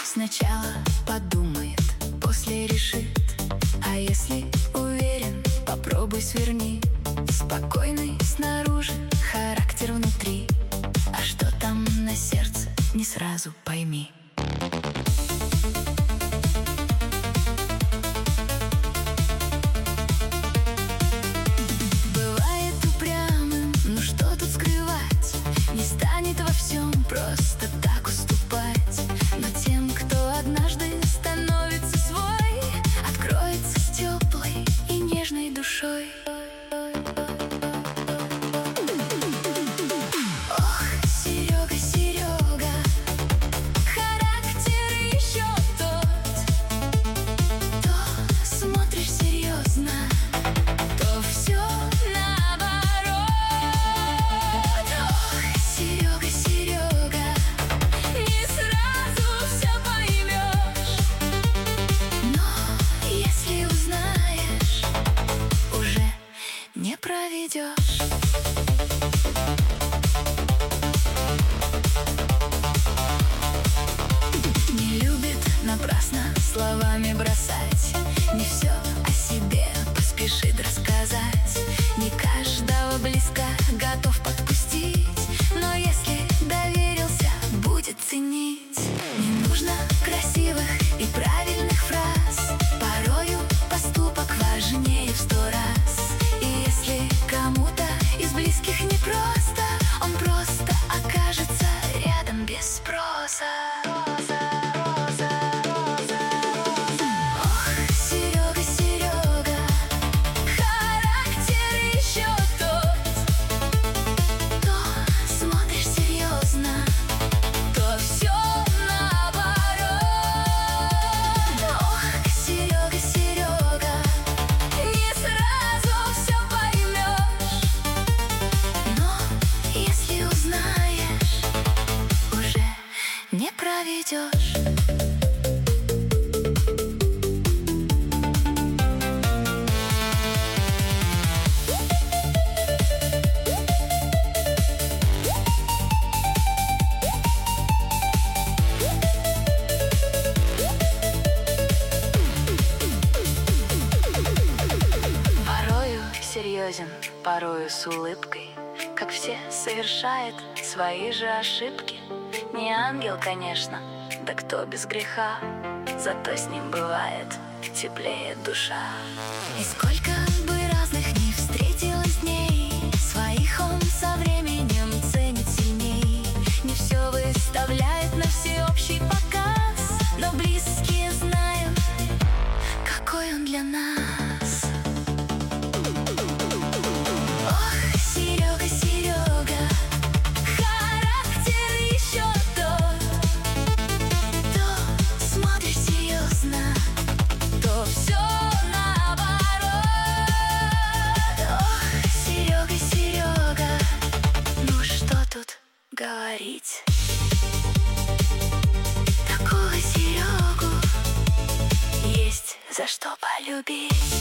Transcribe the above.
Сначала подумает, после решит. А если уверен, попробуй сверни. Спокойный снаружи, характер внутри. А что там на сердце, не сразу пойми. Бывает упрямым, ну что тут скрывать? Не станет во всем просто так уступать. Но тем, кто однажды становится свой, откроется с теплой и нежной душой. Ох, Серега, Серега, характер еще тот. То смотришь серьезно, то все наоборот. Ох, Серега, Серега, не сразу все поймешь. Но если узнаешь, уже не проведешь. Не любит напрасно словами бросать, не все о себе поспешит рассказать. Не каждого близко готов подпустить, но если доверился, будет ценить. Не нужно красивых и правильных фраз, порою поступок важнее в 100 раз. И если кому-то из близких непросто, он просто окажется рядом без спроса. Ох, Серега, Серега, характер еще тот. То смотришь серьезно, то все наоборот. Ох, Серега, Серега, не сразу все поймешь. Но если узнаешь, уже не проведешь. Порою серьезен, порою с улыбкой, как все совершает свои же ошибки. Не ангел, конечно, да кто без греха, зато с ним бывает теплее душа. И сколько бы разных не встретилось дней, своих он со временем ценит сильней. Не все выставляет на всеобщий показ, но близкие знают, какой он для нас. Ох, Серега, Серега, характер еще тот. То смотришь серьезно, то все наоборот. Ох, Серега, Серега, ну что тут говорить? Такого Серегу есть за что полюбить.